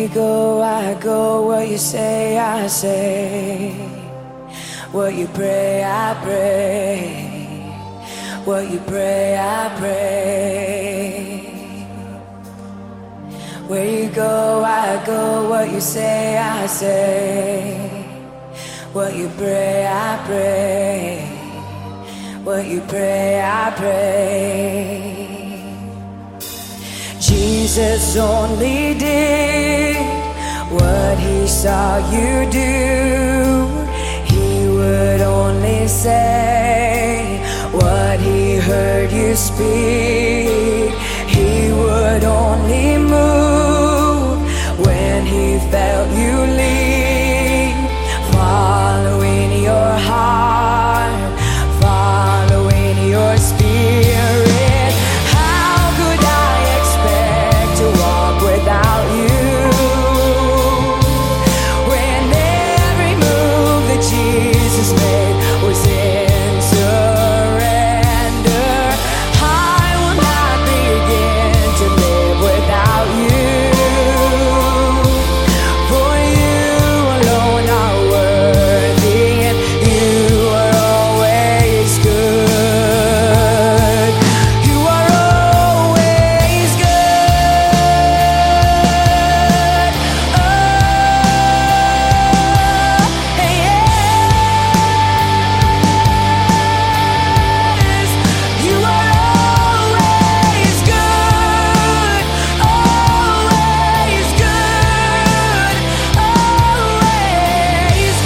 you go, I go. What you say, I say. What you pray, I pray. What you pray, I pray. Where you go, I go. What you say, I say. What you pray, I pray. What you pray, I pray. Jesus only did what he saw you do. He would only say what he heard you speak. He would only move when he felt you lead. Following your heart, following your spirit. How could I expect to walk without you, when every move that Jesus made was in surrender? I will not begin to live without you, for you alone are worthy, and you are always good. You are always good. Oh, yes. You are always good. Always good. Always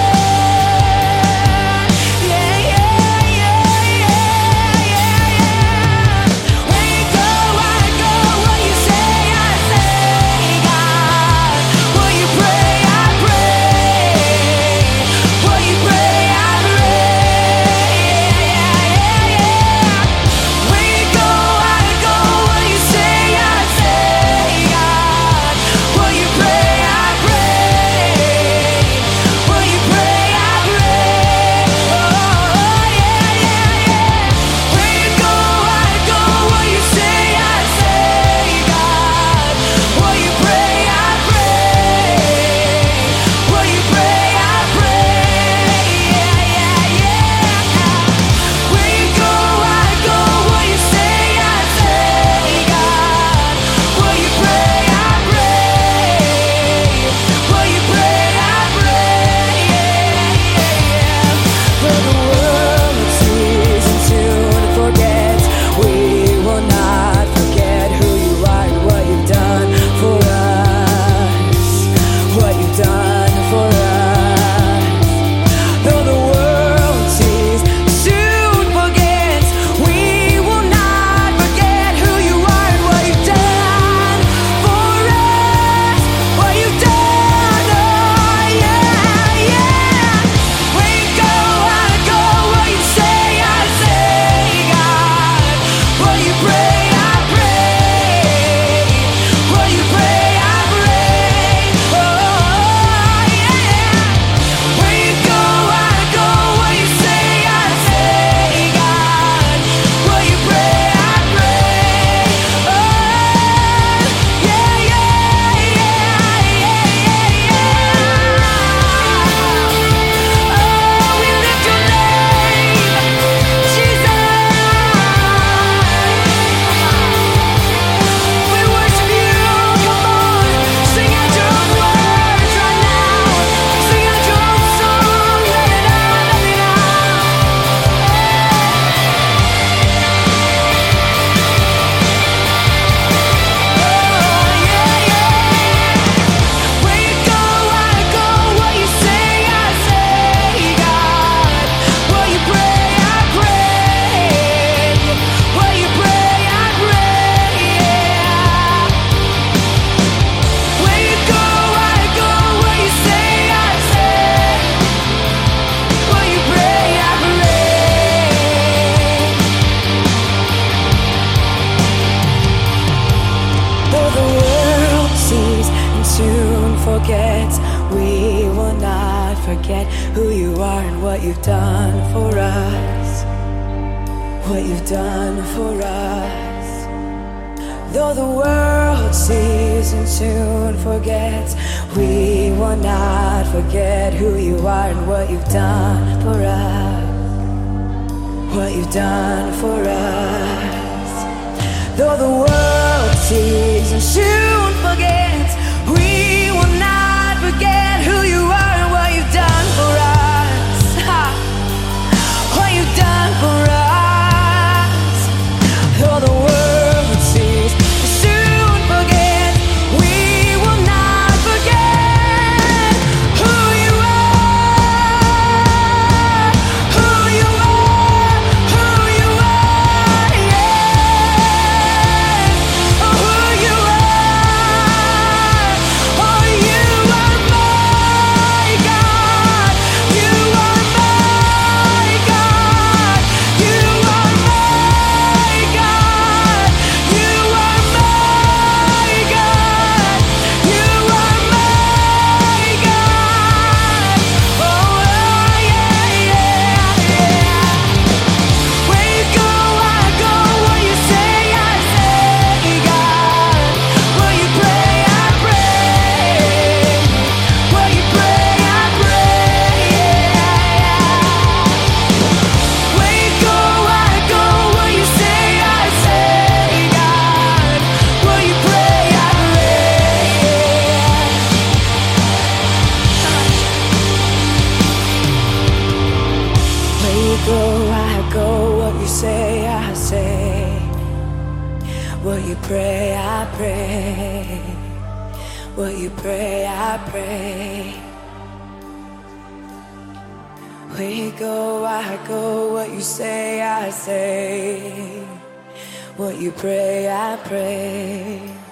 good. Yeah, yeah, yeah, yeah, yeah. Where you go, I go. What you say, I say. God, what you pray, I pray. What you pray, I pray. Yeah, yeah, yeah. Where you go, I go. What you say, I say. God, what you pray, I pray. What you pray, I pray. Oh, yeah, yeah, yeah. Where you go, I go. What you say, I say. God, what you pray, I pray. What you pray, I pray. Yeah, yeah, yeah. Where you go, I go. What you say, I say. God, what you pray, I pray. What you pray, I pray. Yeah, yeah, yeah. For the world sees and soon forgets, we will not forget who you are and what you've done for us. What you've done for us. Though the world sees, soon forgets, we will not forget who you are and what you've done for us. What you've done, oh yeah, yeah. Where you go, I go. What you say, I say. God, what you pray, I pray. What you pray, I pray. Oh yeah. Where you go, I go. What you say, I say. God, what you pray, I pray. Oh yeah, yeah, yeah, yeah, yeah. Oh, we lift your name, Jesus. We worship you. Come on, sing out your own words right now. Sing out your own song. Let it out, let it out. Oh yeah, yeah. Where you go, I go. What you say, I say. God, what you pray, I pray. What you pray, I pray. Yeah. Where you go, I go. What you say, I say. What you pray, I pray. Though the world sees and soon forgets, we will not forget who you are and what you've done for us. What you've done for us. Though the world sees and soon forgets, we will not forget who you are and what you've done for us. What you've done for us. Though the world sees and soon forgets, we will not forget who you are and what you've done for us. Ha! What you've done for us. Though the world sees and soon forgets, we will not forget who you are. Who you are. Who you are. Yeah. Oh, who you are. Oh, you are my God. You are my God. You are my God. You are my God. You are my God. Oh, yeah, yeah, yeah. Where you go, I go. Where you say, I say, God. Where you pray, I pray. Where you pray, I pray. Where you go, I go. Where you say, I say, God. Where you pray, I pray. Where you go, I go. What you say, I say. Where you pray, I pray. Where you pray, I pray. Where you go, I go. What you say, I say. What you pray, I pray.